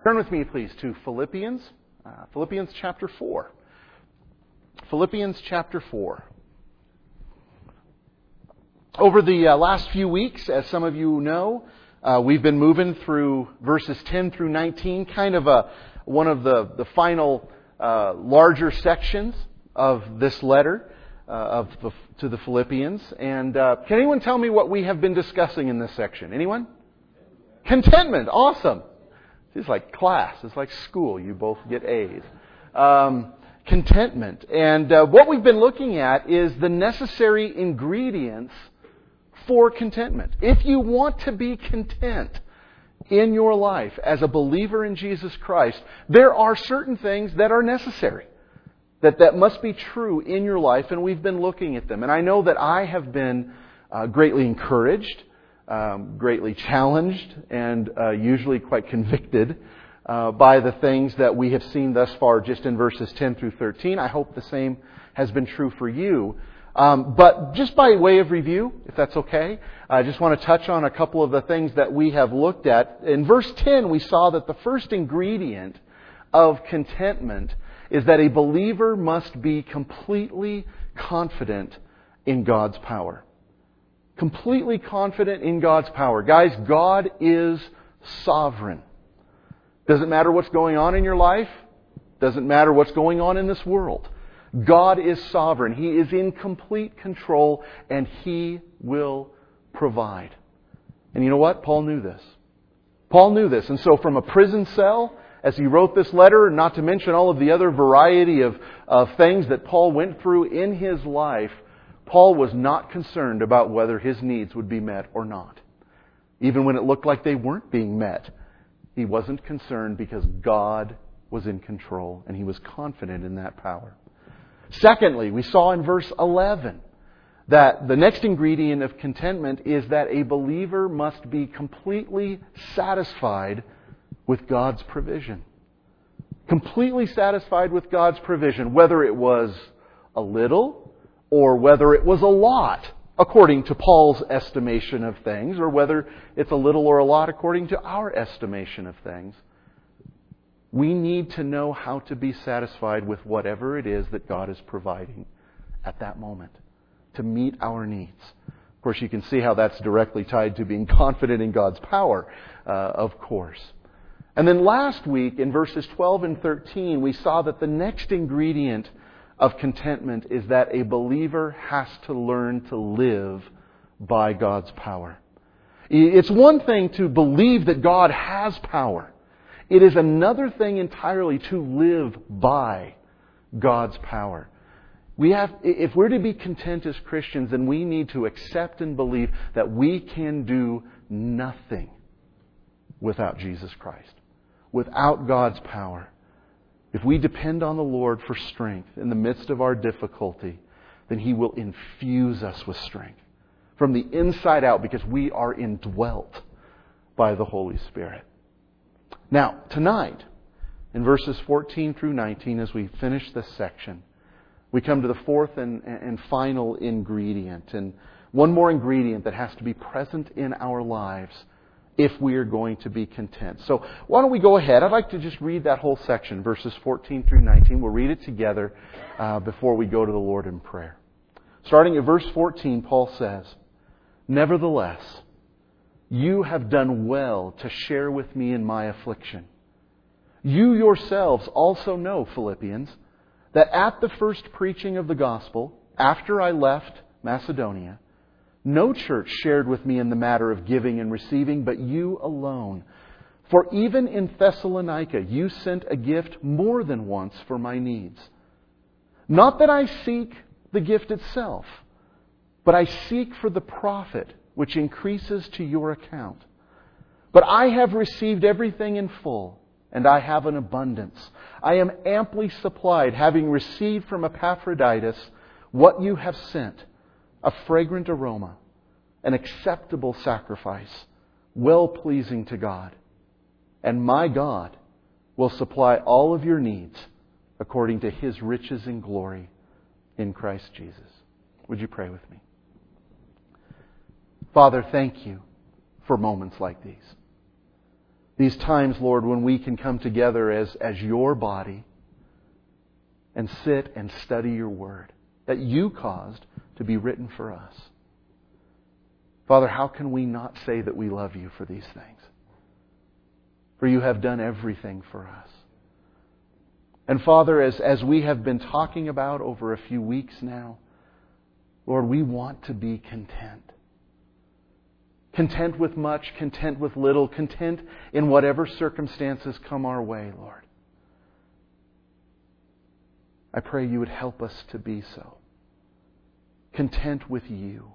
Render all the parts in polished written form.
Turn with me, please, to Philippians. Philippians chapter 4. Philippians chapter 4. Over the last few weeks, as some of you know, we've been moving through verses 10 through 19, kind of one of the final larger sections of this letter to the Philippians. And can anyone tell me what we have been discussing in this section? Anyone? Contentment. Awesome. It's like class. It's like school. You both get A's. Contentment. And what we've been looking at is the necessary ingredients for contentment. If you want to be content in your life as a believer in Jesus Christ, there are certain things that are necessary. That must be true in your life, and we've been looking at them. And I know that I have been greatly encouraged, greatly challenged, and usually quite convicted by the things that we have seen thus far just in verses 10 through 13. I hope the same has been true for you. But just by way of review, if that's okay, I just want to touch on a couple of the things that we have looked at. In verse 10, we saw that the first ingredient of contentment is that a believer must be completely confident in God's power. Completely confident in God's power. Guys, God is sovereign. Doesn't matter what's going on in your life. Doesn't matter what's going on in this world. God is sovereign. He is in complete control, and He will provide. And you know what? Paul knew this. Paul knew this. And so from a prison cell, as he wrote this letter, not to mention all of the other variety of things that Paul went through in his life, Paul was not concerned about whether his needs would be met or not. Even when it looked like they weren't being met, he wasn't concerned because God was in control and he was confident in that power. Secondly, we saw in verse 11 that the next ingredient of contentment is that a believer must be completely satisfied with God's provision. Completely satisfied with God's provision, whether it was a little or whether it was a lot, according to Paul's estimation of things, or whether it's a little or a lot according to our estimation of things. We need to know how to be satisfied with whatever it is that God is providing at that moment to meet our needs. Of course, you can see how that's directly tied to being confident in God's power, of course. And then last week, in verses 12 and 13, we saw that the next ingredient of contentment is that a believer has to learn to live by God's power. It's one thing to believe that God has power. It is another thing entirely to live by God's power. If we're to be content as Christians, then we need to accept and believe that we can do nothing without Jesus Christ, without God's power. If we depend on the Lord for strength in the midst of our difficulty, then He will infuse us with strength from the inside out because we are indwelt by the Holy Spirit. Now, tonight, in verses 14 through 19, as we finish this section, we come to the fourth and final ingredient. And one more ingredient that has to be present in our lives if we are going to be content. So why don't we go ahead? I'd like to just read that whole section, verses 14 through 19. We'll read it together before we go to the Lord in prayer. Starting at verse 14, Paul says, "Nevertheless, you have done well to share with me in my affliction. You yourselves also know, Philippians, that at the first preaching of the gospel, after I left Macedonia, no church shared with me in the matter of giving and receiving, but you alone. For even in Thessalonica you sent a gift more than once for my needs. Not that I seek the gift itself, but I seek for the profit which increases to your account. But I have received everything in full, and I have an abundance. I am amply supplied, having received from Epaphroditus what you have sent, a fragrant aroma, an acceptable sacrifice, well-pleasing to God. And my God will supply all of your needs according to His riches and glory in Christ Jesus." Would you pray with me? Father, thank you for moments like these. These times, Lord, when we can come together as your body and sit and study your word that you caused to be written for us. Father, how can we not say that we love you for these things? For you have done everything for us. And Father, as we have been talking about over a few weeks now, Lord, we want to be content. Content with much, content with little, content in whatever circumstances come our way, Lord. I pray you would help us to be so. Content with you.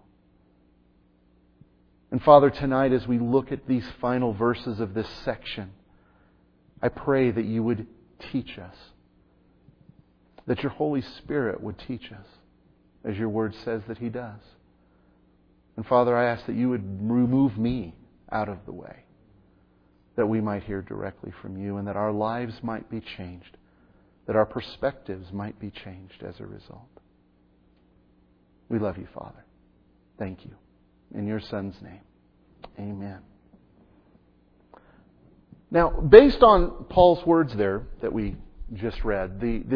And Father, tonight as we look at these final verses of this section, I pray that you would teach us. That your Holy Spirit would teach us, as your word says that He does. And Father, I ask that you would remove me out of the way, that we might hear directly from you and that our lives might be changed, that our perspectives might be changed as a result. We love you, Father. Thank you. In your Son's name, amen. Now, based on Paul's words there that we just read, the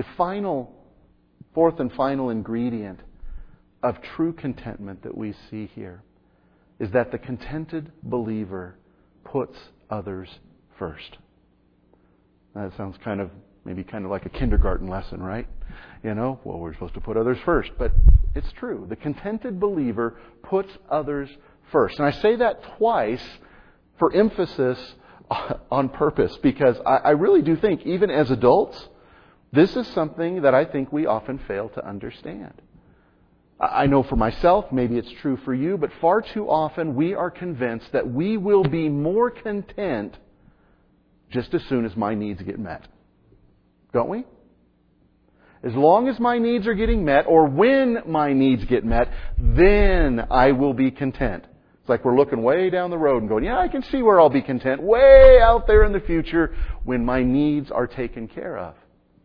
fourth and final ingredient of true contentment that we see here is that the contented believer puts others first. That sounds maybe like a kindergarten lesson, right? Well, we're supposed to put others first, but it's true. The contented believer puts others first. And I say that twice for emphasis on purpose, because I really do think, even as adults, this is something that I think we often fail to understand. I know for myself, maybe it's true for you, but far too often we are convinced that we will be more content just as soon as my needs get met. Don't we? As long as my needs are getting met, or when my needs get met, then I will be content. It's like we're looking way down the road and going, yeah, I can see where I'll be content way out there in the future when my needs are taken care of.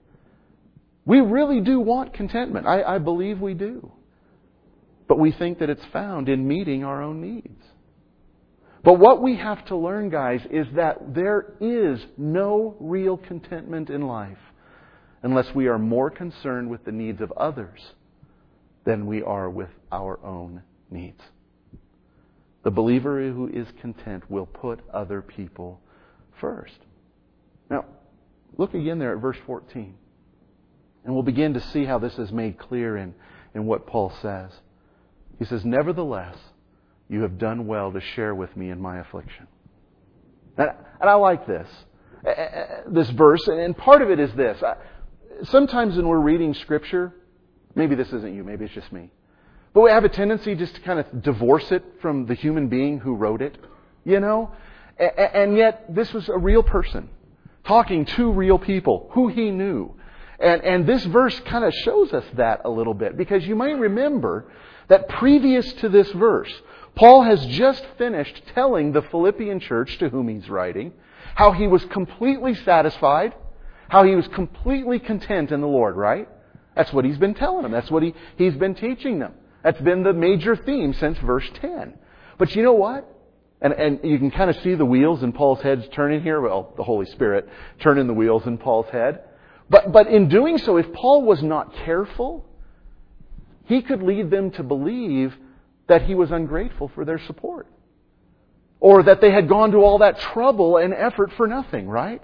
We really do want contentment. I believe we do. But we think that it's found in meeting our own needs. But what we have to learn, guys, is that there is no real contentment in life unless we are more concerned with the needs of others than we are with our own needs. The believer who is content will put other people first. Now, look again there at verse 14. And we'll begin to see how this is made clear in what Paul says. He says, "Nevertheless, you have done well to share with me in my affliction." And I like this verse, and part of it is this. Sometimes when we're reading Scripture, maybe this isn't you, maybe it's just me, but we have a tendency just to kind of divorce it from the human being who wrote it, And yet, this was a real person talking to real people who he knew. And this verse kind of shows us that a little bit, because you might remember that previous to this verse, Paul has just finished telling the Philippian church to whom he's writing how he was completely satisfied, how he was completely content in the Lord, right? That's what he's been telling them. That's what he's been teaching them. That's been the major theme since verse 10. But you know what? And you can kind of see the wheels in Paul's head turning here. Well, the Holy Spirit turning the wheels in Paul's head. But in doing so, if Paul was not careful, he could lead them to believe that he was ungrateful for their support. Or that they had gone to all that trouble and effort for nothing, right?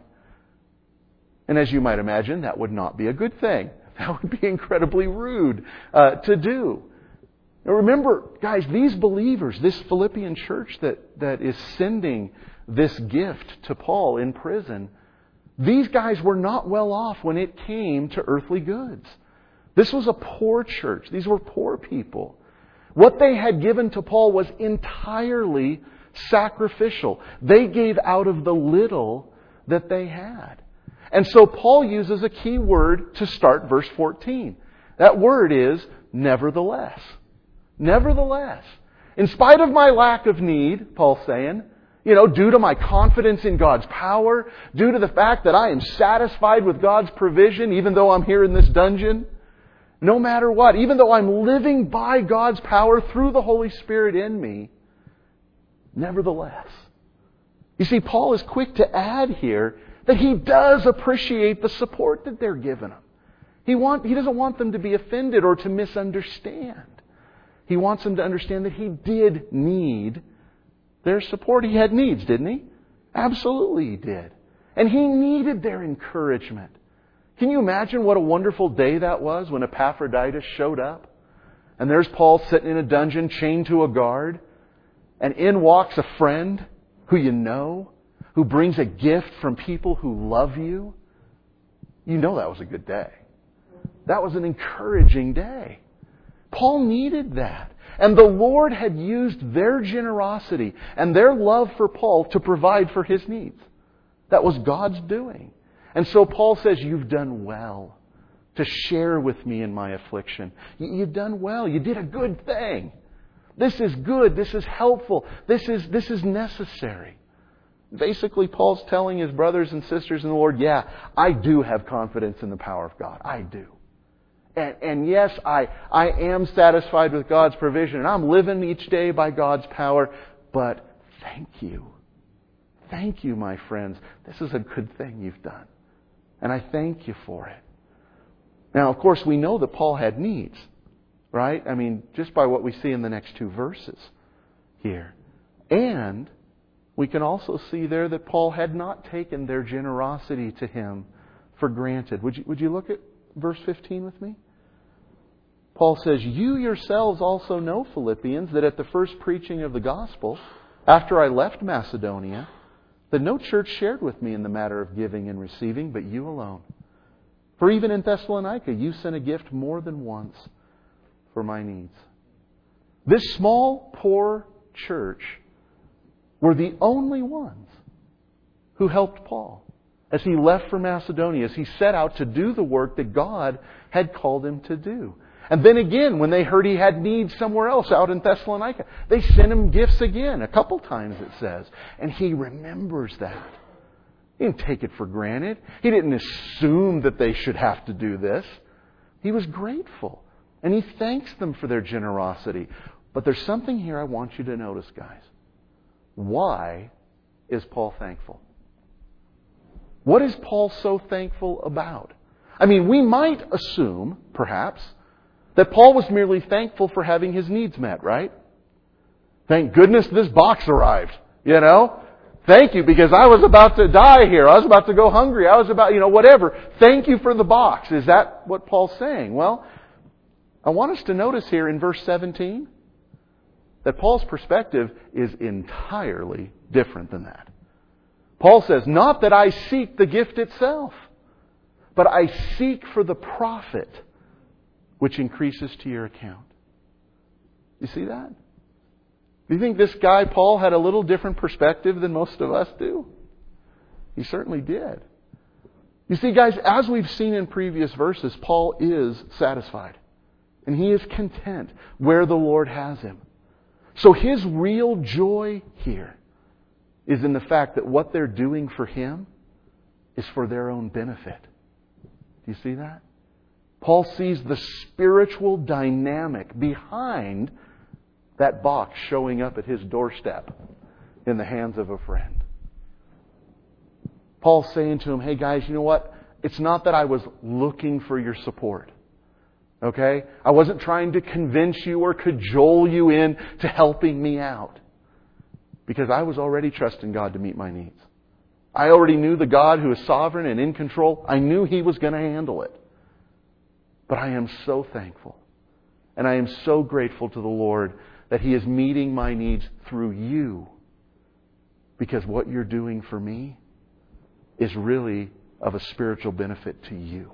And as you might imagine, that would not be a good thing. That would be incredibly rude to do. Now remember, guys, these believers, this Philippian church that is sending this gift to Paul in prison, these guys were not well off when it came to earthly goods. This was a poor church. These were poor people. What they had given to Paul was entirely sacrificial. They gave out of the little that they had. And so Paul uses a key word to start verse 14. That word is nevertheless. Nevertheless. In spite of my lack of need, Paul's saying, due to my confidence in God's power, due to the fact that I am satisfied with God's provision, even though I'm here in this dungeon, no matter what, even though I'm living by God's power through the Holy Spirit in me, nevertheless, You see, Paul is quick to add here that he does appreciate the support that they're giving him. He doesn't want them to be offended or to misunderstand. He wants them to understand that he did need their support. He had needs, didn't he? Absolutely he did. And he needed their encouragement. Can you imagine what a wonderful day that was when Epaphroditus showed up? And there's Paul sitting in a dungeon chained to a guard. And in walks a friend who you know, who brings a gift from people who love you. You know that was a good day. That was an encouraging day. Paul needed that. And the Lord had used their generosity and their love for Paul to provide for his needs. That was God's doing. And so Paul says, you've done well to share with me in my affliction. You've done well. You did a good thing. This is good. This is helpful. This is necessary. Basically, Paul's telling his brothers and sisters in the Lord, yeah, I do have confidence in the power of God. I do. And yes, I am satisfied with God's provision. And I'm living each day by God's power. But thank you. Thank you, my friends. This is a good thing you've done. And I thank you for it. Now, of course, we know that Paul had needs. Right? I mean, just by what we see in the next two verses here. And we can also see there that Paul had not taken their generosity to him for granted. Would you look at verse 15 with me? Paul says, you yourselves also know, Philippians, that at the first preaching of the gospel, after I left Macedonia, that no church shared with me in the matter of giving and receiving, but you alone. For even in Thessalonica, you sent a gift more than once for my needs. This small, poor church were the only ones who helped Paul as he left for Macedonia, as he set out to do the work that God had called him to do. And then again, when they heard he had needs somewhere else out in Thessalonica, they sent him gifts again, a couple times it says. And he remembers that. He didn't take it for granted. He didn't assume that they should have to do this. He was grateful. And he thanks them for their generosity. But there's something here I want you to notice, guys. Why is Paul thankful? What is Paul so thankful about? I mean, we might assume, perhaps, that Paul was merely thankful for having his needs met, right? Thank goodness this box arrived, you know? Thank you, because I was about to die here. I was about to go hungry. I was about, whatever. Thank you for the box. Is that what Paul's saying? Well, I want us to notice here in verse 17 that Paul's perspective is entirely different than that. Paul says, not that I seek the gift itself, but I seek for the profit which increases to your account. You see that? Do you think this guy, Paul, had a little different perspective than most of us do? He certainly did. You see, guys, as we've seen in previous verses, Paul is satisfied. And he is content where the Lord has him. So his real joy here is in the fact that what they're doing for him is for their own benefit. Do you see that? Paul sees the spiritual dynamic behind that box showing up at his doorstep in the hands of a friend. Paul's saying to him, hey guys, you know what? It's not that I was looking for your support. Okay? I wasn't trying to convince you or cajole you in to helping me out. Because I was already trusting God to meet my needs. I already knew the God who is sovereign and in control. I knew He was going to handle it. But I am so thankful. And I am so grateful to the Lord that He is meeting my needs through you. Because what you're doing for me is really of a spiritual benefit to you.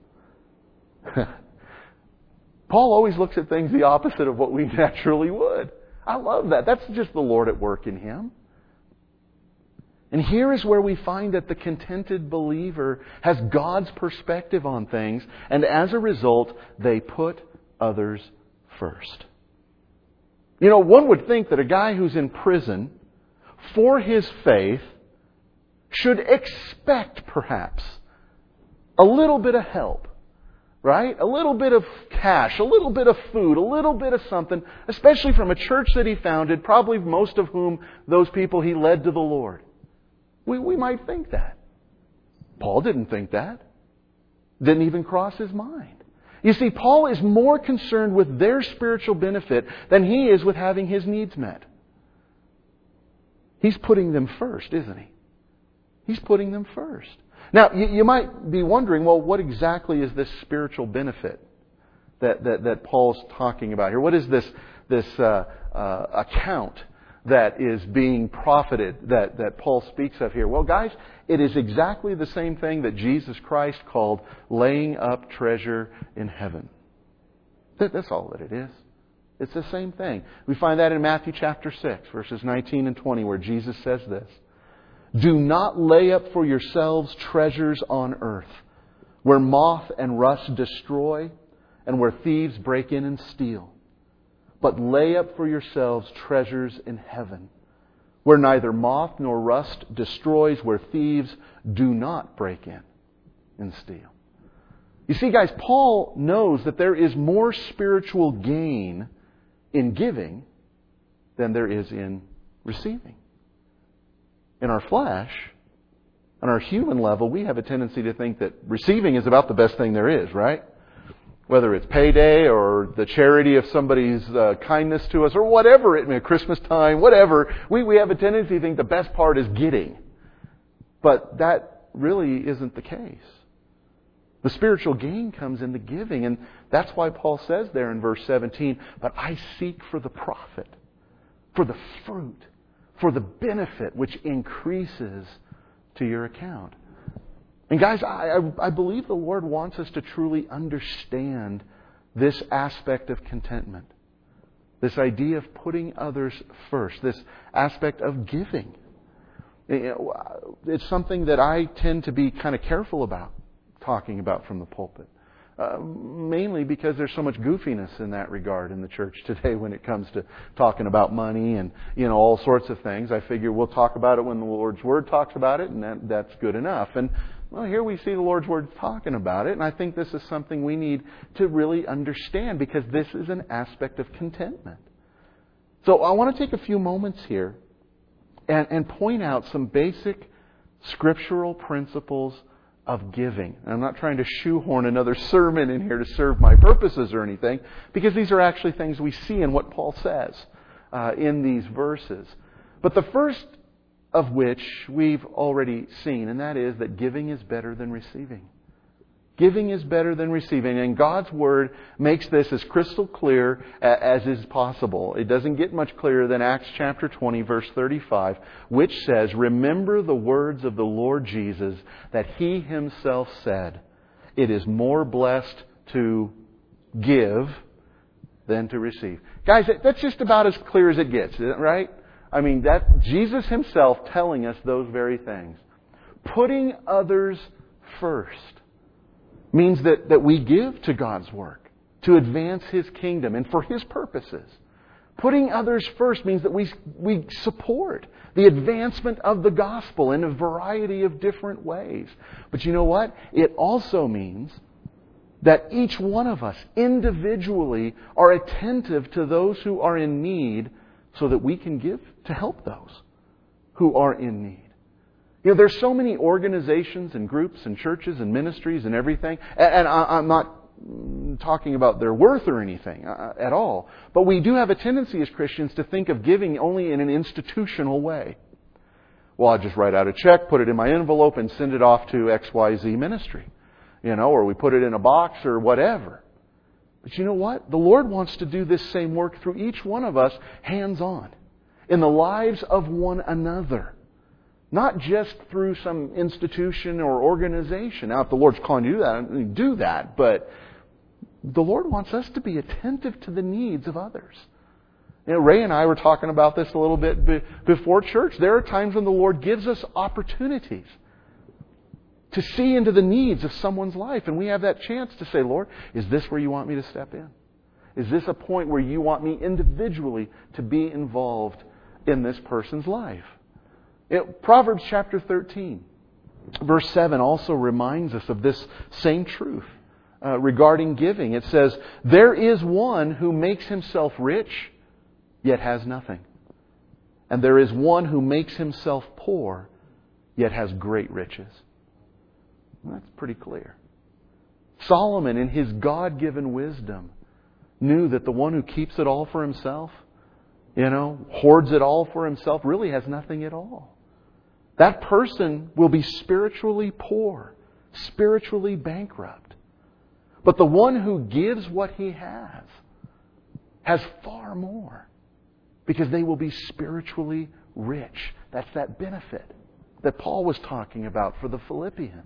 Paul always looks at things the opposite of what we naturally would. I love that. That's just the Lord at work in him. And here is where we find that the contented believer has God's perspective on things, and as a result, they put others first. You know, one would think that a guy who's in prison for his faith should expect, perhaps, a little bit of help. Right? A little bit of cash, a little bit of food, a little bit of something, especially from a church that he founded, probably most of whom those people he led to the Lord. We might think that. Paul didn't think that. Didn't even cross his mind. You see, Paul is more concerned with their spiritual benefit than he is with having his needs met. He's putting them first, isn't he? He's putting them first. Now, you might be wondering, well, what exactly is this spiritual benefit that Paul's talking about here? What is this account that is being profited that Paul speaks of here? Well, guys, it is exactly the same thing that Jesus Christ called laying up treasure in heaven. That's all that it is. It's the same thing. We find that in Matthew chapter 6, verses 19 and 20, where Jesus says this. Do not lay up for yourselves treasures on earth, where moth and rust destroy, and where thieves break in and steal. But lay up for yourselves treasures in heaven, where neither moth nor rust destroys, where thieves do not break in and steal. You see, guys, Paul knows that there is more spiritual gain in giving than there is in receiving. In our flesh, on our human level, we have a tendency to think that receiving is about the best thing there is, right? Whether it's payday or the charity of somebody's kindness to us or whatever it may be, Christmas time, whatever, we have a tendency to think the best part is getting. But that really isn't the case. The spiritual gain comes in the giving, and that's why Paul says there in verse 17, but I seek for the profit, for the fruit, for the benefit which increases to your account. And guys, I believe the Lord wants us to truly understand this aspect of contentment. This idea of putting others first. This aspect of giving. It's something that I tend to be kind of careful about talking about from the pulpit. Mainly because there's so much goofiness in that regard in the church today when it comes to talking about money and all sorts of things. I figure we'll talk about it when the Lord's Word talks about it, and that's good enough. And well, here we see the Lord's Word talking about it, and I think this is something we need to really understand because this is an aspect of contentment. So I want to take a few moments here and point out some basic scriptural principles of giving. And I'm not trying to shoehorn another sermon in here to serve my purposes or anything, because these are actually things we see in what Paul says in these verses. But the first of which we've already seen, and that is that giving is better than receiving. Giving is better than receiving, and God's Word makes this as crystal clear as is possible. It doesn't get much clearer than Acts chapter 20, verse 35, which says, remember the words of the Lord Jesus that He Himself said, it is more blessed to give than to receive. Guys, that's just about as clear as it gets, isn't it, right? I mean, that Jesus Himself telling us those very things. Putting others first means that we give to God's work, to advance His kingdom and for His purposes. Putting others first means that we support the advancement of the gospel in a variety of different ways. But you know what? It also means that each one of us individually are attentive to those who are in need so that we can give to help those who are in need. There's so many organizations and groups and churches and ministries and everything. And I'm not talking about their worth or anything at all. But we do have a tendency as Christians to think of giving only in an institutional way. Well, I'll just write out a check, put it in my envelope, and send it off to XYZ ministry. Or we put it in a box or whatever. But you know what? The Lord wants to do this same work through each one of us, hands-on, in the lives of one another. Not just through some institution or organization. Now, if the Lord's calling you to do that, do that. But the Lord wants us to be attentive to the needs of others. Ray and I were talking about this a little bit before church. There are times when the Lord gives us opportunities to see into the needs of someone's life. And we have that chance to say, Lord, is this where you want me to step in? Is this a point where you want me individually to be involved in this person's life? Proverbs chapter 13, verse 7 also reminds us of this same truth regarding giving. It says, there is one who makes himself rich, yet has nothing. And there is one who makes himself poor, yet has great riches. Well, that's pretty clear. Solomon, in his God-given wisdom, knew that the one who keeps it all for himself, hoards it all for himself, really has nothing at all. That person will be spiritually poor, spiritually bankrupt. But the one who gives what he has far more, because they will be spiritually rich. That's that benefit that Paul was talking about for the Philippians.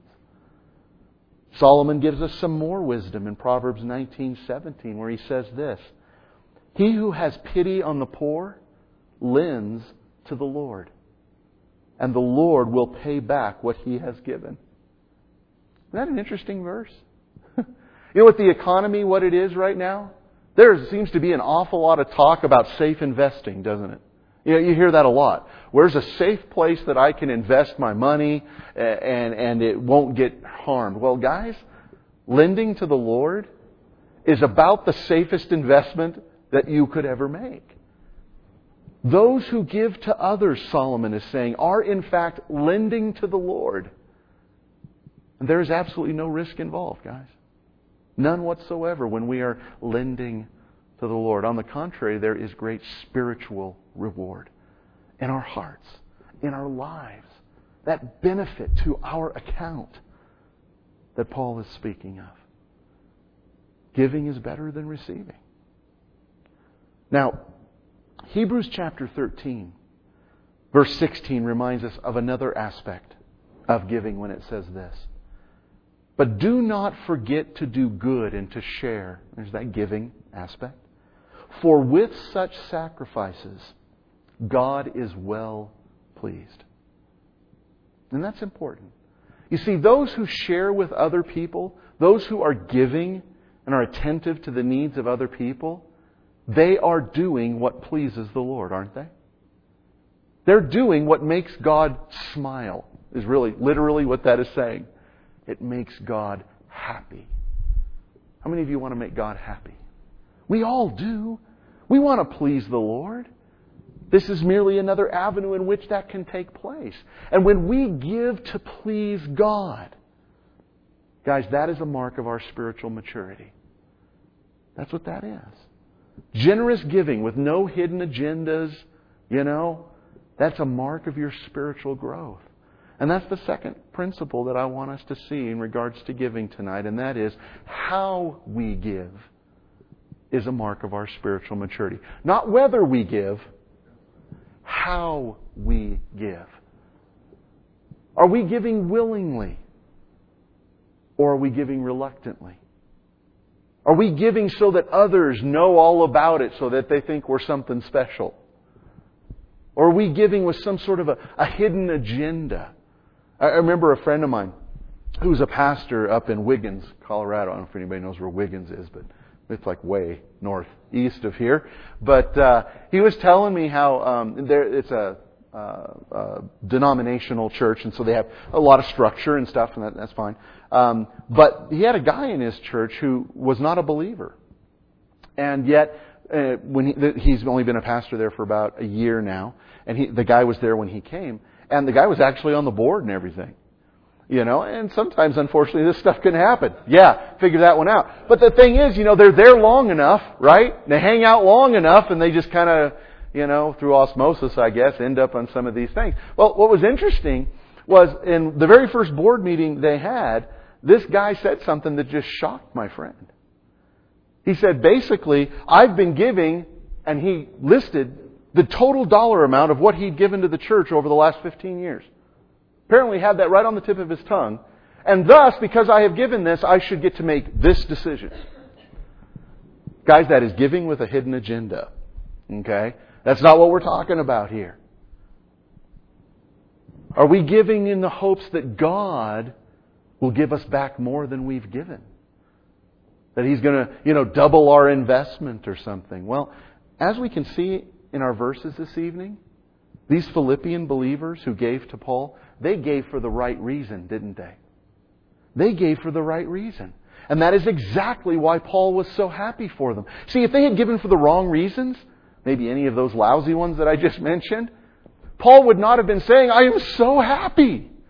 Solomon gives us some more wisdom in Proverbs 19:17, where he says this: "He who has pity on the poor lends to the Lord, and the Lord will pay back what he has given." Isn't that an interesting verse? With the economy, what it is right now, there seems to be an awful lot of talk about safe investing, doesn't it? You hear that a lot. Where's a safe place that I can invest my money and it won't get harmed? Well, guys, lending to the Lord is about the safest investment that you could ever make. Those who give to others, Solomon is saying, are in fact lending to the Lord. And there is absolutely no risk involved, guys. None whatsoever when we are lending to the Lord. On the contrary, there is great spiritual reward in our hearts, in our lives. That benefit to our account that Paul is speaking of. Giving is better than receiving. Now, Hebrews chapter 13, verse 16 reminds us of another aspect of giving when it says this: "But do not forget to do good and to share." There's that giving aspect. "For with such sacrifices, God is well pleased." And that's important. You see, those who share with other people, those who are giving and are attentive to the needs of other people, they are doing what pleases the Lord, aren't they? They're doing what makes God smile, is really literally what that is saying. It makes God happy. How many of you want to make God happy? We all do. We want to please the Lord. This is merely another avenue in which that can take place. And when we give to please God, guys, that is a mark of our spiritual maturity. That's what that is. Generous giving with no hidden agendas, that's a mark of your spiritual growth. And that's the second principle that I want us to see in regards to giving tonight, and that is how we give is a mark of our spiritual maturity. Not whether we give, how we give. Are we giving willingly? Or are we giving reluctantly? Are we giving so that others know all about it so that they think we're something special? Or are we giving with some sort of a hidden agenda? I remember a friend of mine who was a pastor up in Wiggins, Colorado. I don't know if anybody knows where Wiggins is, but it's like way northeast of here. But he was telling me how it's a denominational church, and so they have a lot of structure and stuff, and that's fine. But he had a guy in his church who was not a believer. And yet, he's only been a pastor there for about a year now, and the guy was there when he came, and the guy was actually on the board and everything. And sometimes, unfortunately, this stuff can happen. Yeah, figure that one out. But the thing is, they're there long enough, right? They hang out long enough, and they just kind of, through osmosis, I guess, end up on some of these things. Well, what was interesting was in the very first board meeting they had, this guy said something that just shocked my friend. He said, basically, I've been giving, and he listed the total dollar amount of what he'd given to the church over the last 15 years. Apparently had that right on the tip of his tongue. And thus, because I have given this, I should get to make this decision. Guys, that is giving with a hidden agenda. Okay? That's not what we're talking about here. Are we giving in the hopes that God will give us back more than we've given? That He's going to, double our investment or something? Well, as we can see in our verses this evening, these Philippian believers who gave to Paul, they gave for the right reason, didn't they? They gave for the right reason. And that is exactly why Paul was so happy for them. See, if they had given for the wrong reasons, maybe any of those lousy ones that I just mentioned, Paul would not have been saying, I am so happy.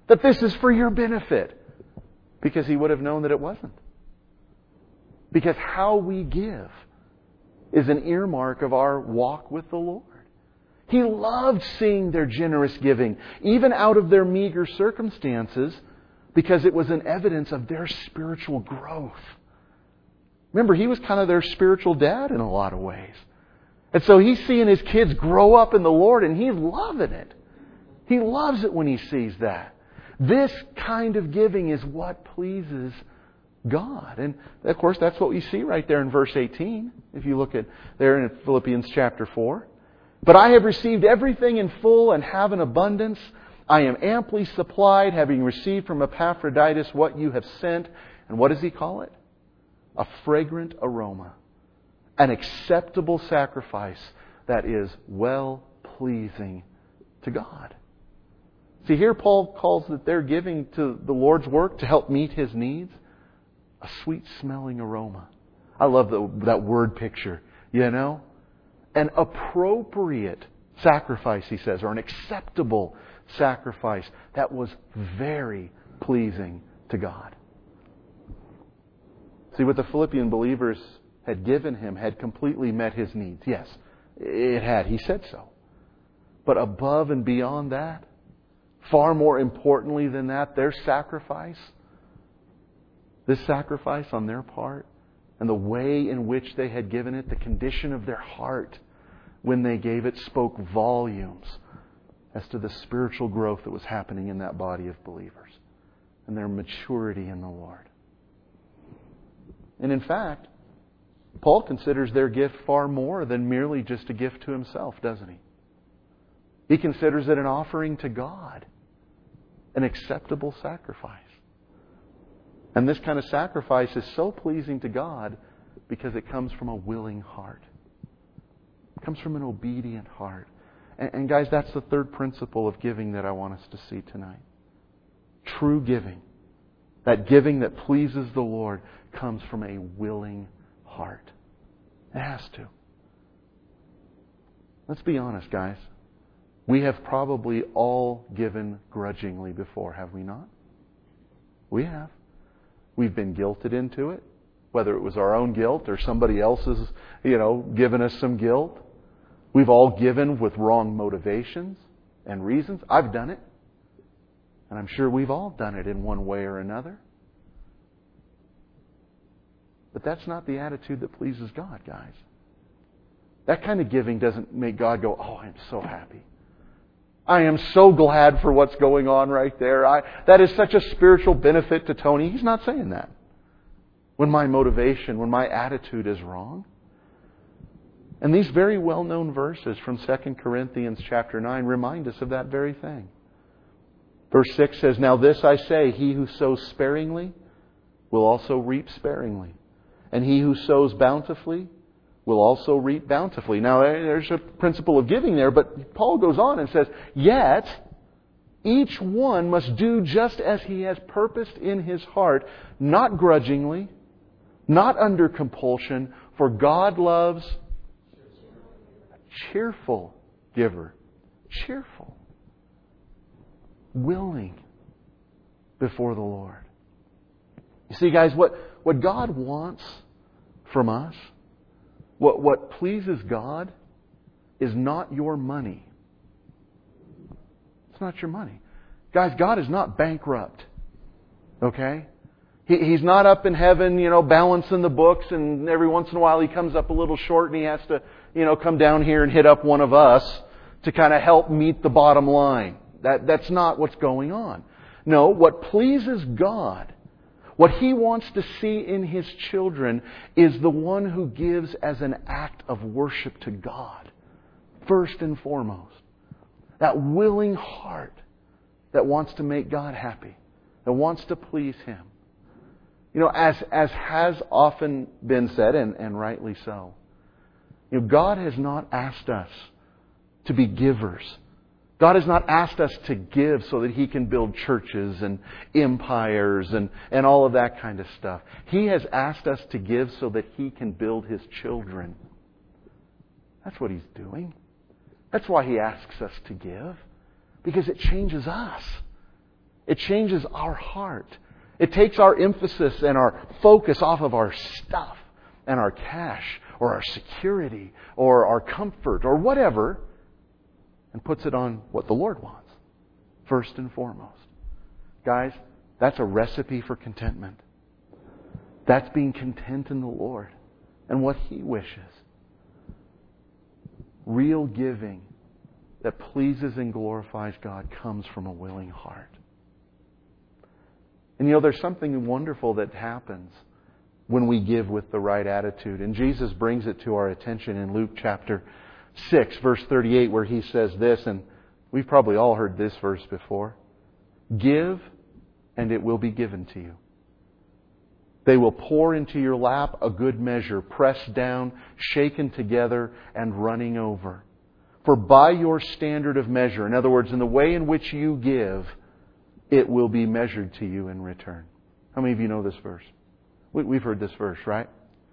That this is for your benefit. Because He would have known that it wasn't. Because how we give is an earmark of our walk with the Lord. He loved seeing their generous giving, even out of their meager circumstances, because it was an evidence of their spiritual growth. Remember, He was kind of their spiritual dad in a lot of ways. And so He's seeing His kids grow up in the Lord, and He's loving it. He loves it when He sees that. This kind of giving is what pleases God. And of course, that's what we see right there in verse 18. If you look at there in Philippians chapter 4. But I have received everything in full and have an abundance. I am amply supplied, having received from Epaphroditus what you have sent. And what does he call it? A fragrant aroma. An acceptable sacrifice that is well-pleasing to God. See, here Paul calls that they're giving to the Lord's work to help meet His needs a sweet-smelling aroma. I love that word picture, you know? An appropriate sacrifice, he says, or an acceptable sacrifice that was very pleasing to God. See, what the Philippian believers had given him had completely met his needs. Yes, it had. He said so. But above and beyond that, far more importantly than that, their sacrifice, this sacrifice on their part, and the way in which they had given it, the condition of their heart when they gave it, spoke volumes as to the spiritual growth that was happening in that body of believers and their maturity in the Lord. And in fact, Paul considers their gift far more than merely just a gift to himself, doesn't he? He considers it an offering to God, an acceptable sacrifice. And this kind of sacrifice is so pleasing to God because it comes from a willing heart. It comes from an obedient heart. And guys, that's the third principle of giving that I want us to see tonight. True giving. That giving that pleases the Lord comes from a willing heart. It has to. Let's be honest, guys. We have probably all given grudgingly before, have we not? We have. We've been guilted into it, whether it was our own guilt or somebody else's, given us some guilt. We've all given with wrong motivations and reasons. I've done it. And I'm sure we've all done it in one way or another. But that's not the attitude that pleases God, guys. That kind of giving doesn't make God go, "Oh, I'm so happy. I am so glad for what's going on right there. That is such a spiritual benefit to Tony." He's not saying that. When my motivation, when my attitude is wrong. And these very well-known verses from 2 Corinthians chapter 9 remind us of that very thing. Verse 6 says, "Now this I say, he who sows sparingly will also reap sparingly. And he who sows bountifully will also reap bountifully." Now there's a principle of giving there, but Paul goes on and says, "Yet each one must do just as he has purposed in his heart, not grudgingly, not under compulsion, for God loves a cheerful giver." Cheerful. Willing before the Lord. You see, guys, what God wants from us, what pleases God, is not your money. It's not your money. Guys, God is not bankrupt. Okay? He's not up in heaven, balancing the books, and every once in a while He comes up a little short and He has to, come down here and hit up one of us to kind of help meet the bottom line. That's not what's going on. No, what pleases God, what He wants to see in His children, is the one who gives as an act of worship to God. First and foremost. That willing heart that wants to make God happy, that wants to please Him. As has often been said, and rightly so, God has not asked us to be givers. God has not asked us to give so that He can build churches and empires and all of that kind of stuff. He has asked us to give so that He can build His children. That's what He's doing. That's why He asks us to give. Because it changes us. It changes our heart. It takes our emphasis and our focus off of our stuff and our cash or our security or our comfort or whatever and puts it on what the Lord wants, first and foremost. Guys, that's a recipe for contentment. That's being content in the Lord and what He wishes. Real giving that pleases and glorifies God comes from a willing heart. And there's something wonderful that happens when we give with the right attitude. And Jesus brings it to our attention in Luke chapter 6, verse 38, where He says this, and we've probably all heard this verse before. Give, and it will be given to you. They will pour into your lap a good measure, pressed down, shaken together, and running over. For by your standard of measure, in other words, in the way in which you give, it will be measured to you in return. How many of you know this verse? We've heard this verse, right?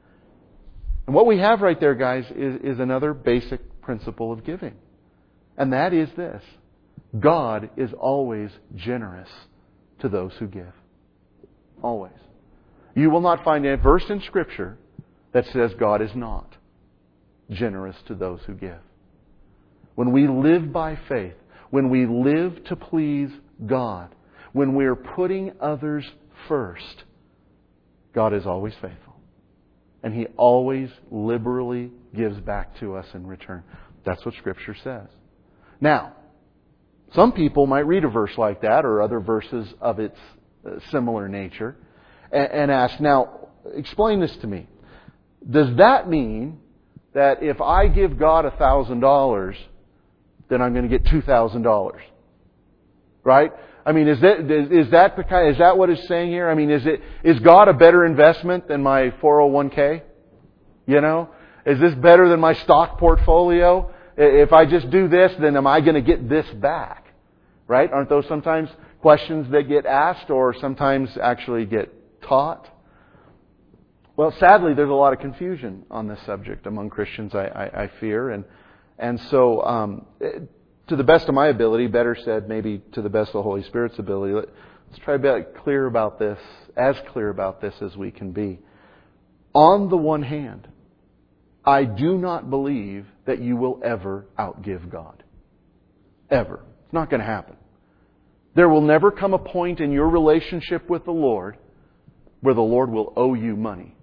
And what we have right there, guys, is another basic principle of giving. And that is this. God is always generous to those who give. Always. You will not find a verse in Scripture that says God is not generous to those who give. When we live by faith, when we live to please God, when we're putting others first, God is always faithful. And He always liberally gives back to us in return. That's what Scripture says. Now, some people might read a verse like that or other verses of its similar nature and ask, now, explain this to me. Does that mean that if I give God $1,000, then I'm going to get $2,000? Right? I mean, is that what it's saying here? I mean, is God a better investment than my 401k? Is this better than my stock portfolio? If I just do this, then am I going to get this back? Right? Aren't those sometimes questions that get asked or sometimes actually get taught? Well, sadly, there's a lot of confusion on this subject among Christians, I fear. And so, to the best of my ability, better said, maybe to the best of the Holy Spirit's ability, let's try to be clear about this as we can be. On the one hand, I do not believe that you will ever outgive God. Ever. It's not going to happen. There will never come a point in your relationship with the Lord where the Lord will owe you money.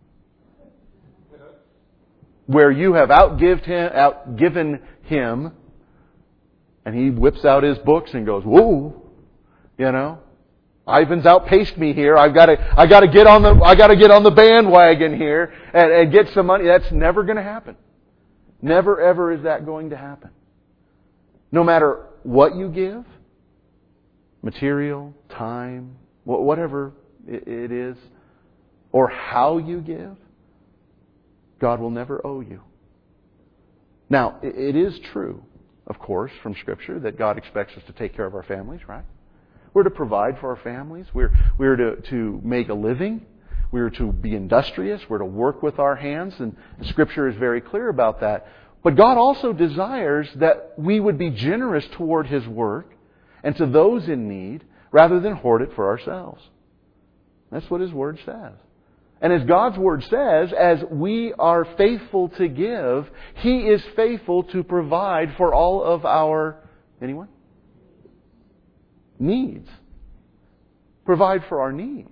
Where you have outgiven Him, and He whips out His books and goes, "Whoa, Ivan's outpaced me here. I got to get on the bandwagon here and get some money." That's never going to happen. Never ever is that going to happen. No matter what you give, material, time, whatever it is, or how you give, God will never owe you. Now, it is true, of course, from Scripture that God expects us to take care of our families, right? We're to provide for our families. We're to make a living. We're to be industrious. We're to work with our hands. And Scripture is very clear about that. But God also desires that we would be generous toward His work and to those in need rather than hoard it for ourselves. That's what His Word says. And as God's Word says, as we are faithful to give, He is faithful to provide for all of our, anyone? Needs. Provide for our needs.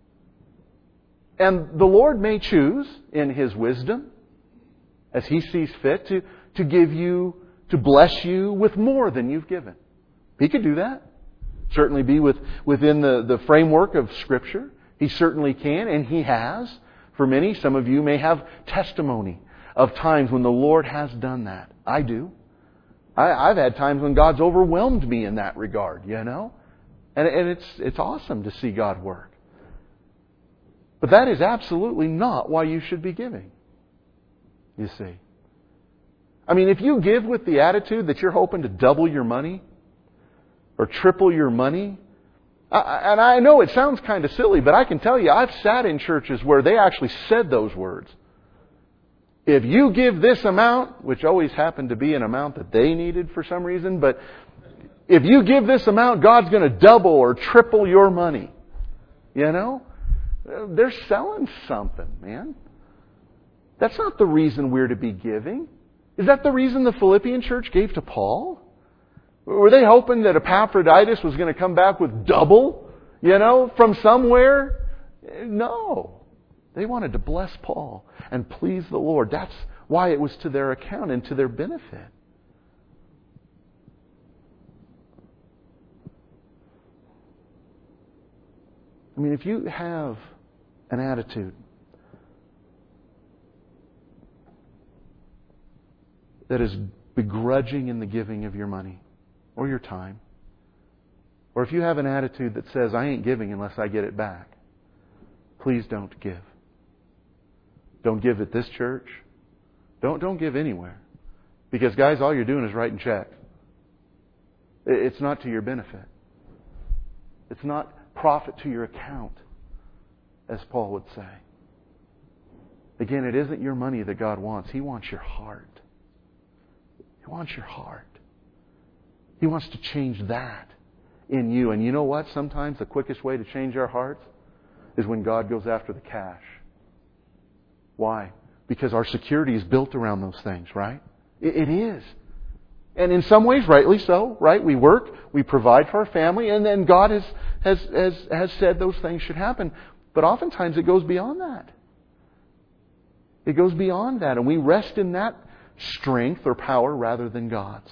And the Lord may choose, in His wisdom, as He sees fit, to give you, to bless you with more than you've given. He could do that. Certainly be within the framework of Scripture. He certainly can, and He has. For many, some of you may have testimony of times when the Lord has done that. I do. I've had times when God's overwhelmed me in that regard, And it's awesome to see God work. But that is absolutely not why you should be giving. You see. I mean, if you give with the attitude that you're hoping to double your money or triple your money, and I know it sounds kind of silly, but I can tell you, I've sat in churches where they actually said those words. If you give this amount, which always happened to be an amount that they needed for some reason, but if you give this amount, God's going to double or triple your money. You know? They're selling something, man. That's not the reason we're to be giving. Is that the reason the Philippian church gave to Paul? Were they hoping that Epaphroditus was going to come back with double, from somewhere? No. They wanted to bless Paul and please the Lord. That's why it was to their account and to their benefit. I mean, if you have an attitude that is begrudging in the giving of your money or your time, or if you have an attitude that says, I ain't giving unless I get it back, please don't give. Don't give at this church. Don't give anywhere. Because, guys, all you're doing is writing checks. It's not to your benefit. It's not profit to your account, as Paul would say. Again, it isn't your money that God wants. He wants your heart. He wants your heart. He wants to change that in you. And you know what? Sometimes the quickest way to change our hearts is when God goes after the cash. Why? Because our security is built around those things, right? It is. And in some ways, rightly so, right? We work, we provide for our family, and then God has said those things should happen. But oftentimes it goes beyond that. It goes beyond that, and we rest in that strength or power rather than God's.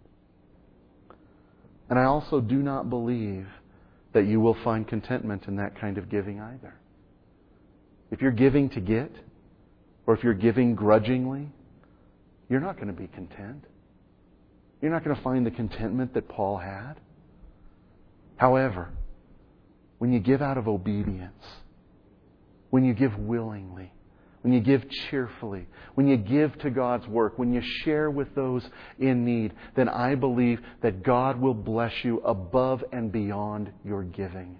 And I also do not believe that you will find contentment in that kind of giving either. If you're giving to get, or if you're giving grudgingly, you're not going to be content. You're not going to find the contentment that Paul had. However, when you give out of obedience, when you give willingly, when you give cheerfully, when you give to God's work, when you share with those in need, then I believe that God will bless you above and beyond your giving.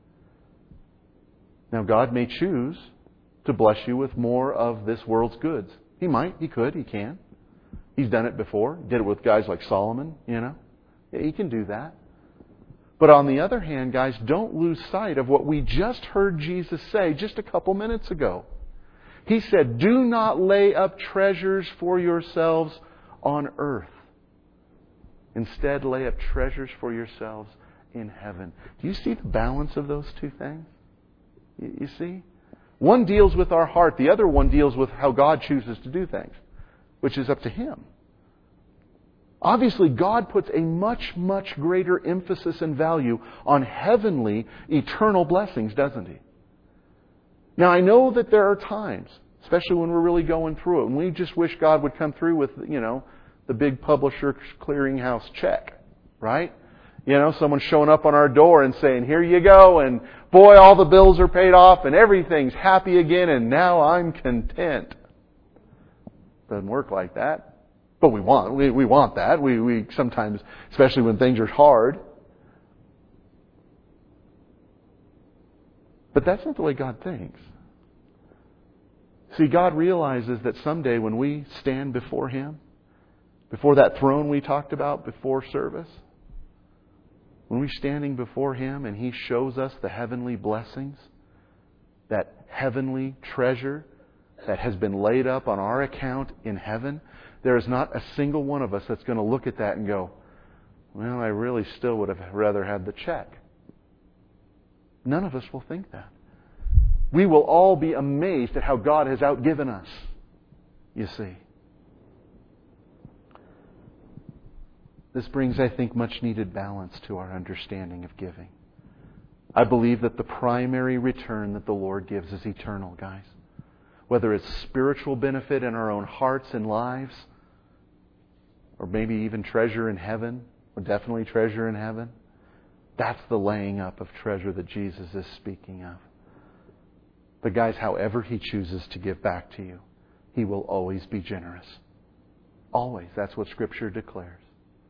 Now, God may choose to bless you with more of this world's goods. He might, He could, He can. He's done it before. He did it with guys like Solomon, Yeah, He can do that. But on the other hand, guys, don't lose sight of what we just heard Jesus say just a couple minutes ago. He said, do not lay up treasures for yourselves on earth. Instead, lay up treasures for yourselves in heaven. Do you see the balance of those two things? You see? One deals with our heart. The other one deals with how God chooses to do things, which is up to Him. Obviously, God puts a much, much greater emphasis and value on heavenly, eternal blessings, doesn't He? Now, I know that there are times, especially when we're really going through it, and we just wish God would come through with, the big publisher clearinghouse check, right? Someone showing up on our door and saying, here you go, and boy, all the bills are paid off, and everything's happy again, and now I'm content. Doesn't work like that. But we want that. We sometimes, especially when things are hard. But that's not the way God thinks. See, God realizes that someday when we stand before Him, before that throne we talked about before service, when we're standing before Him and He shows us the heavenly blessings, that heavenly treasure that has been laid up on our account in heaven, there is not a single one of us that's going to look at that and go, well, I really still would have rather had the check. None of us will think that. We will all be amazed at how God has outgiven us, you see. This brings, I think, much needed balance to our understanding of giving. I believe that the primary return that the Lord gives is eternal, guys. Whether it's spiritual benefit in our own hearts and lives, or maybe even treasure in heaven, or definitely treasure in heaven, that's the laying up of treasure that Jesus is speaking of. But guys, however He chooses to give back to you, He will always be generous. Always. That's what Scripture declares.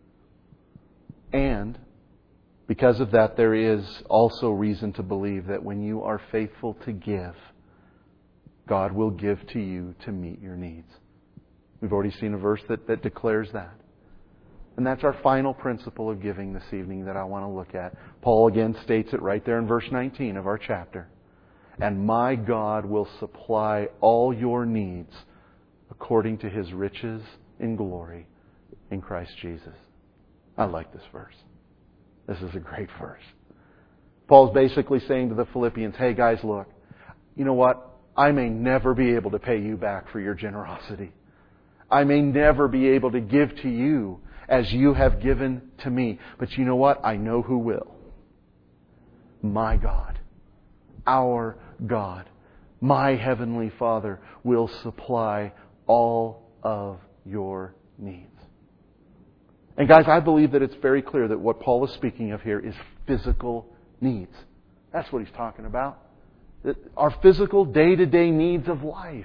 And because of that, there is also reason to believe that when you are faithful to give, God will give to you to meet your needs. We've already seen a verse that declares that. And that's our final principle of giving this evening that I want to look at. Paul again states it right there in verse 19 of our chapter. And my God will supply all your needs according to His riches in glory in Christ Jesus. I like this verse. This is a great verse. Paul's basically saying to the Philippians, hey guys, look, you know what? I may never be able to pay you back for your generosity. I may never be able to give to you as you have given to me. But you know what? I know who will. My God, our God, my Heavenly Father will supply all of your needs. And guys, I believe that it's very clear that what Paul is speaking of here is physical needs. That's what he's talking about. Our physical day-to-day needs of life.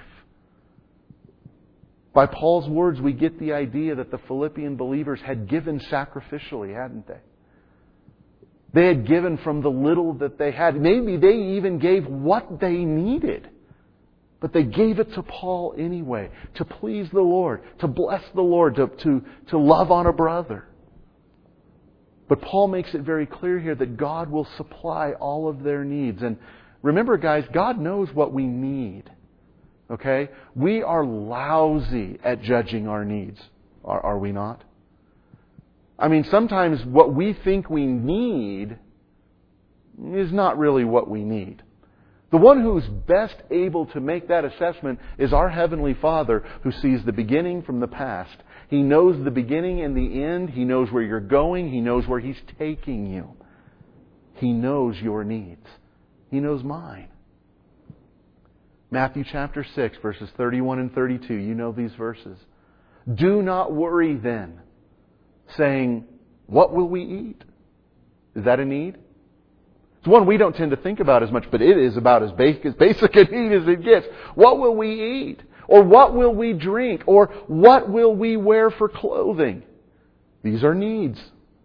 By Paul's words, we get the idea that the Philippian believers had given sacrificially, hadn't they? They had given from the little that they had. Maybe they even gave what they needed. But they gave it to Paul anyway, to please the Lord, to bless the Lord, to love on a brother. But Paul makes it very clear here that God will supply all of their needs. And remember, guys, God knows what we need. Okay? We are lousy at judging our needs. Are we not? I mean, sometimes what we think we need is not really what we need. The one who's best able to make that assessment is our Heavenly Father, who sees the beginning from the past. He knows the beginning and the end. He knows where you're going. He knows where He's taking you. He knows your needs. He knows mine. Matthew chapter 6, verses 31 and 32. You know these verses. Do not worry then, saying, what will we eat? Is that a need? It's one we don't tend to think about as much, but it is about as basic a need as it gets. What will we eat? Or what will we drink? Or what will we wear for clothing? These are needs.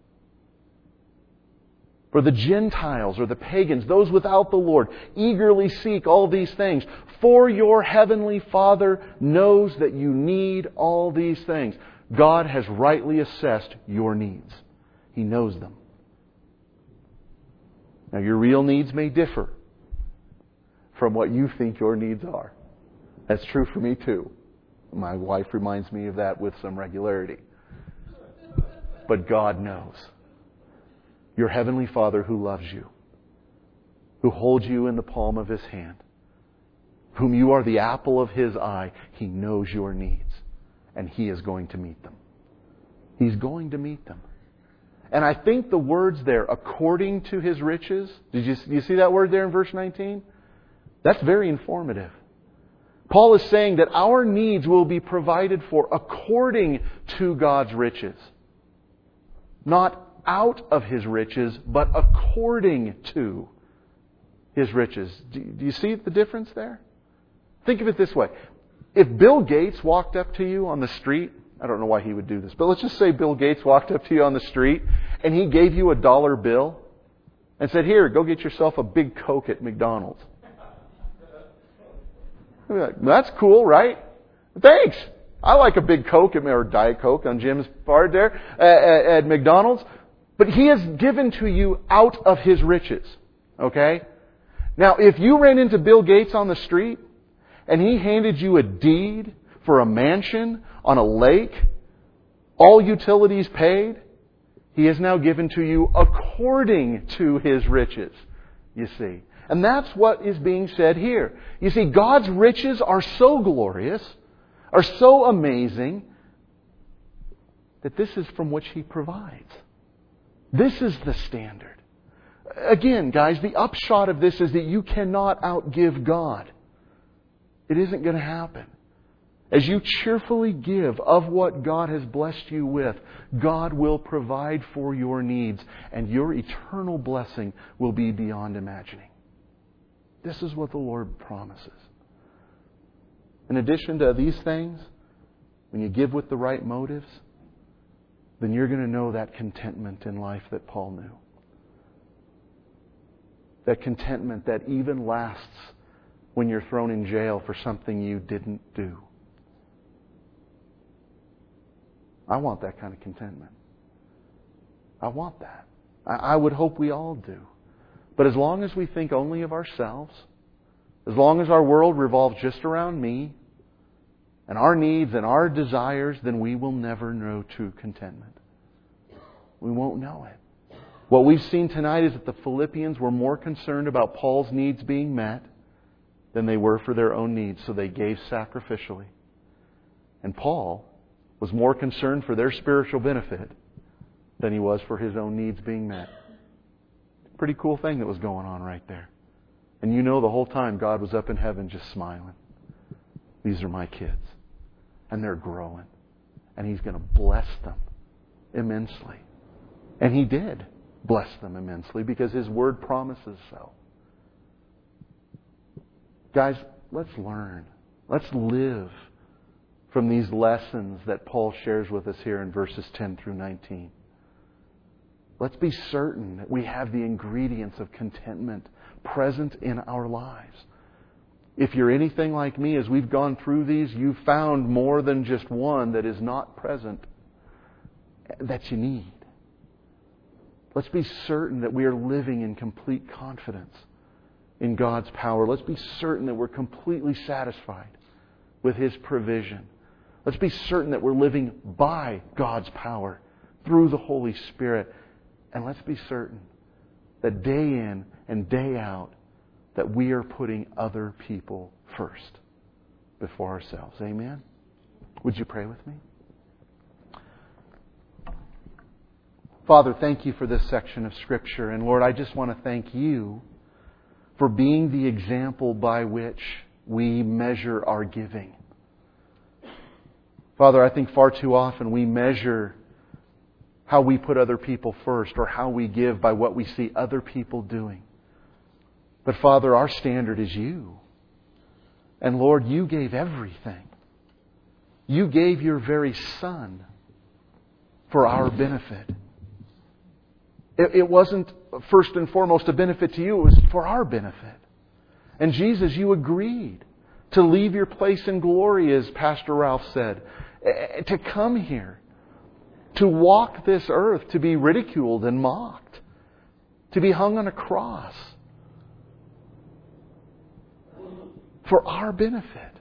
For the Gentiles or the pagans, those without the Lord, eagerly seek all these things. For your Heavenly Father knows that you need all these things. God has rightly assessed your needs. He knows them. Now, your real needs may differ from what you think your needs are. That's true for me too. My wife reminds me of that with some regularity. But God knows. Your Heavenly Father who loves you, who holds you in the palm of His hand, whom you are the apple of His eye, He knows your needs. And He is going to meet them. He's going to meet them. And I think the words there, according to His riches, did you see that word there in verse 19? That's very informative. Paul is saying that our needs will be provided for according to God's riches. Not out of His riches, but according to His riches. Do you see the difference there? Think of it this way. If Bill Gates walked up to you on the street, I don't know why he would do this, but let's just say Bill Gates walked up to you on the street and he gave you a $1 bill and said, here, go get yourself a big Coke at McDonald's. You'd be like, that's cool, right? Thanks. I like a big Coke or Diet Coke on Jim's part there at McDonald's. But He has given to you out of His riches. Okay? Now, if you ran into Bill Gates on the street and he handed you a deed for a mansion on a lake, all utilities paid, He has now given to you according to His riches, you see. And that's what is being said here. You see, God's riches are so glorious, are so amazing, that this is from which He provides. This is the standard. Again, guys, the upshot of this is that you cannot outgive God. It isn't going to happen. As you cheerfully give of what God has blessed you with, God will provide for your needs, and your eternal blessing will be beyond imagining. This is what the Lord promises. In addition to these things, when you give with the right motives, then you're going to know that contentment in life that Paul knew. That contentment that even lasts when you're thrown in jail for something you didn't do. I want that kind of contentment. I want that. I would hope we all do. But as long as we think only of ourselves, as long as our world revolves just around me and our needs and our desires, then we will never know true contentment. We won't know it. What we've seen tonight is that the Philippians were more concerned about Paul's needs being met than they were for their own needs, so they gave sacrificially. And Paul was more concerned for their spiritual benefit than he was for his own needs being met. Pretty cool thing that was going on right there. And you know the whole time God was up in heaven just smiling. These are my kids. And they're growing. And He's going to bless them immensely. And He did bless them immensely because His Word promises so. Guys, let's learn. Let's live from these lessons that Paul shares with us here in verses 10 through 19. Let's be certain that we have the ingredients of contentment present in our lives. If you're anything like me, as we've gone through these, you've found more than just one that is not present that you need. Let's be certain that we are living in complete confidence in God's power. Let's be certain that we're completely satisfied with His provision. Let's be certain that we're living by God's power through the Holy Spirit. And let's be certain that day in and day out that we are putting other people first before ourselves. Amen? Would you pray with me? Father, thank You for this section of Scripture. And Lord, I just want to thank You for being the example by which we measure our giving. Father, I think far too often we measure how we put other people first or how we give by what we see other people doing. But Father, our standard is You. And Lord, You gave everything. You gave Your very Son for our benefit. It wasn't first and foremost a benefit to You, it was for our benefit. And Jesus, You agreed to leave Your place in glory, as Pastor Ralph said, to come here, to walk this earth, to be ridiculed and mocked, to be hung on a cross for our benefit.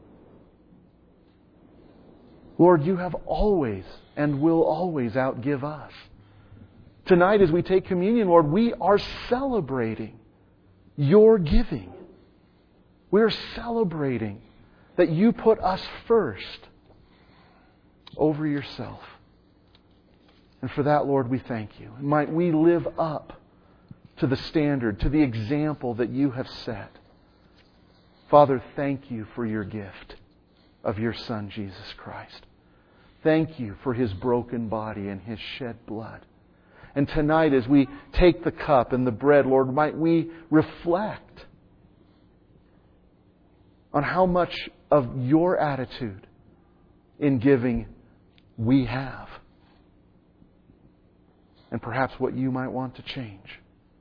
Lord, You have always and will always outgive us. Tonight as we take communion, Lord, we are celebrating Your giving. We are celebrating that You put us first over Yourself. And for that, Lord, we thank You. And might we live up to the standard, to the example that You have set. Father, thank You for Your gift of Your Son, Jesus Christ. Thank You for His broken body and His shed blood. And tonight, as we take the cup and the bread, Lord, might we reflect on how much of Your attitude in giving we have. And perhaps what You might want to change.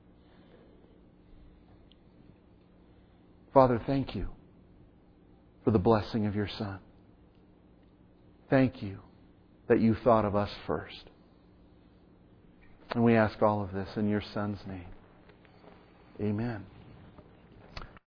Father, thank You for the blessing of Your Son. Thank You that You thought of us first. And we ask all of this in Your Son's name. Amen.